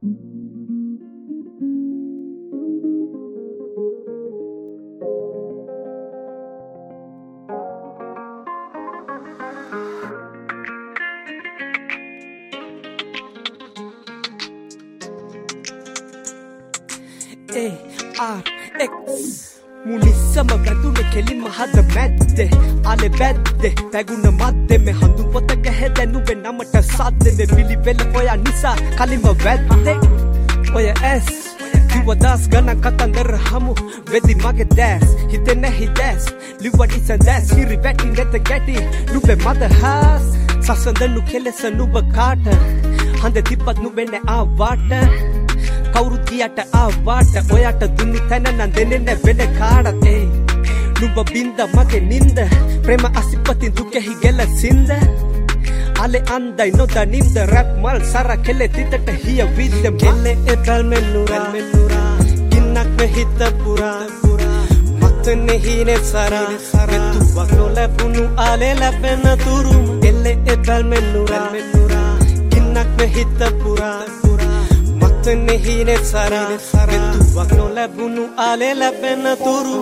ARX මුනිස්සම වැදුනේ කෙලින්ම හද මැද්දේ ආලේ බැද්දේ පැගුණ මැද්දේ මේ හඳු පොත ගැහැදෙනුවේ නමට සද්දේ පිළිවෙල ඔය නිසා කලින්ම වැද්දේ ඔය S කිව්වදාස් ගණන් කතන්දර හමු වෙදි මගේ දැස් හිතෙන්නේ හිදැස් ලිව්වඩ ඉසන් දැස් හිරි වැටි නැත ගැටි නුඹේ මදහස් සසඳනු කෙලෙස නුඹ කාට හඳ තිබ්බත් නුඹෙන්නේ ආවාට කවුරුත් ගියට ආවාට ඔයාට දුන්නු තැන නම් දෙන්නේ නැ වෙන කාටත් නුඹ බින්ද මගේ නින්ද ප්‍රේම අසිපතින් දුකෙහි ගෙල සින්ද ආලේ අන්දයි නොදනින්ද රැප් මල් සර කෙලෙ තිතට හිය විද්ද කෙලෙ එපල් මෙන්නුරා කින්නක් මෙ හිත පුරා මත්තනේ හිනේ සරා මෙතුවක් නොලැබුණු ආලේ ලැබෙන තුරුම කෙලෙ එපල් මෙන්නුරා කින්නක් මෙ හිත පුරා මත්තනේ හිනේ සරා මෙතුවක් නොලැබුණු ආලේ ලැබෙන තුරුම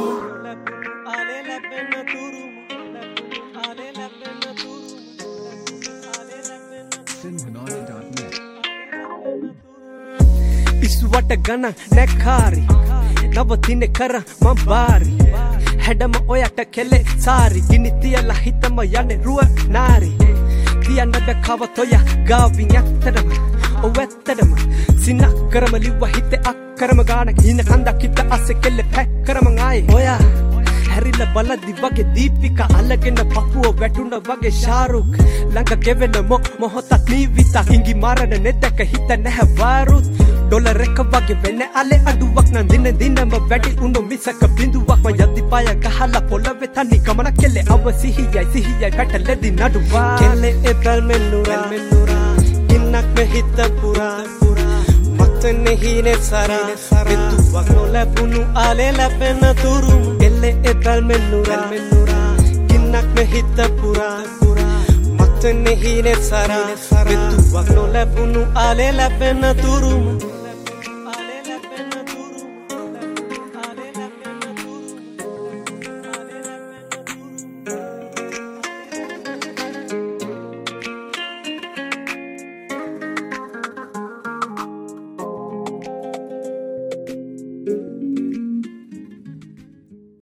පිස්සුවට ගණන් නැකාරි නවතිනේ කර මම බාරි හැඩම ඔයට කෙලෙ සාරි ගිනි තියලා හිතම යන්නේ රුව නාරි තියන්න බැකවත් ඔය ගාවින් ඇත්තටම ඔව් ඇත්තටම සිනක් කරම ලිව්ව හිතේ අක්කරම ගාන හින කන්දක් හිත අස්සේ කෙල්ල පැක් කරම ආයේ ඔයා හැරිලා බලද්දි වගේ දීපිකා අල්ලගෙන පපුව වැටුණ වගේ ෂාරුක් ළඟ ගෙවෙන මොහොතක් නීවිතා හිඟි මාරන නෙදක හිත නැහැ වාරුත් ඩොලර් එක වගේ වෙන්නේ අලේ අඩුවක් නම් දින දිනම වැඩි උණු මිසක බිඳුවක් ම යද්දි පාය ගහලා පොළවේ තනි ගමන කෙලේ අව සිහියයි පැටලෙදි නඩුවා කෙලේ එපල් මෙන්නුරා කින්නක් මෙ හිත පුරා මත්තනේ හිනේ සරා මෙතුවක් නොලැබුණු ආලේ ලැබෙන තුරුම කෙලේ එපල් මෙන්නුරා කින්නක් මෙ හිත පුරා මත්තනේ හිනේ සරා මෙතුවක් නොලැබුණු ආලේ ලැබෙන තුරුම